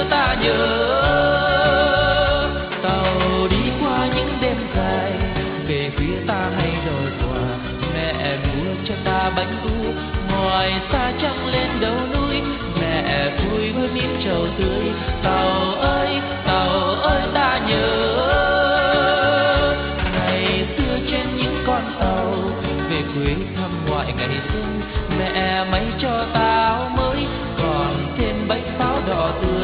ta nhớ. Tàu đi qua những đêm dài, về phía ta hay đòi quà. Mẹ mua cho ta bánh đu, ngoài xa trăng lên đầu núi. Mẹ vui với miếng trầu tươi. Tàu ơi ta nhớ. Ngày xưa trên những con tàu, về quê thăm ngoại ngày xuân. Mẹ may cho ta áo mới, còn thêm bánh pháo đỏ tươi.